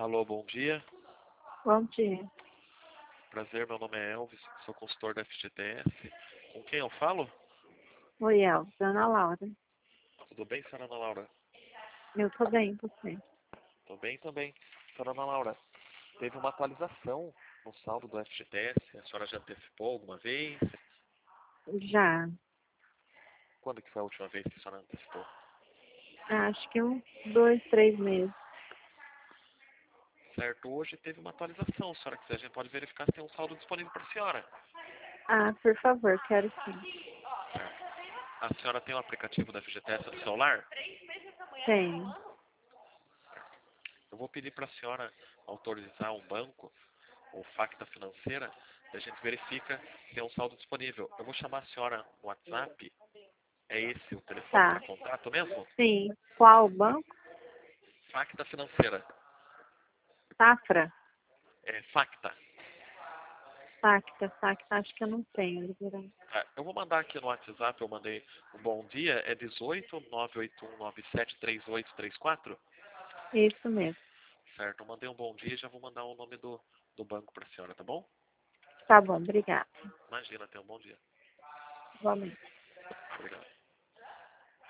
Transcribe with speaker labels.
Speaker 1: Alô, bom dia.
Speaker 2: Bom dia.
Speaker 1: Prazer, meu nome é Elvis, sou consultor da FGTS. Com quem eu falo?
Speaker 2: Oi, Elvis. Ana Laura.
Speaker 1: Tudo bem, senhora Ana Laura?
Speaker 2: Eu tô bem, você?
Speaker 1: Tô bem também. Senhora Ana Laura, teve uma atualização no saldo do FGTS. A senhora já antecipou alguma vez?
Speaker 2: Já.
Speaker 1: Quando que foi a última vez que a senhora antecipou?
Speaker 2: Acho que uns 2, 3 meses.
Speaker 1: Certo, hoje teve uma atualização. A senhora quiser, a gente pode verificar se tem um saldo disponível para a senhora.
Speaker 2: Ah, por favor, quero sim.
Speaker 1: A senhora tem o aplicativo da FGTS no celular?
Speaker 2: Tenho.
Speaker 1: Eu vou pedir para a senhora autorizar um banco ou Facta Financeira, e a gente verifica se tem um saldo disponível. Eu vou chamar a senhora no WhatsApp. É esse o telefone
Speaker 2: Tá.
Speaker 1: para contato mesmo?
Speaker 2: Sim. Qual banco?
Speaker 1: Facta Financeira.
Speaker 2: Safra?
Speaker 1: É Facta.
Speaker 2: Sacta. Acho que eu não tenho, Liberão.
Speaker 1: Tá, eu vou mandar aqui no WhatsApp, eu mandei um bom dia, é 18 981973834.
Speaker 2: Isso mesmo.
Speaker 1: Certo, eu mandei um bom dia e já vou mandar o nome do banco para a senhora, tá bom?
Speaker 2: Tá bom, obrigada.
Speaker 1: Imagina, tenha um bom dia.
Speaker 2: Igualmente.
Speaker 1: Obrigado.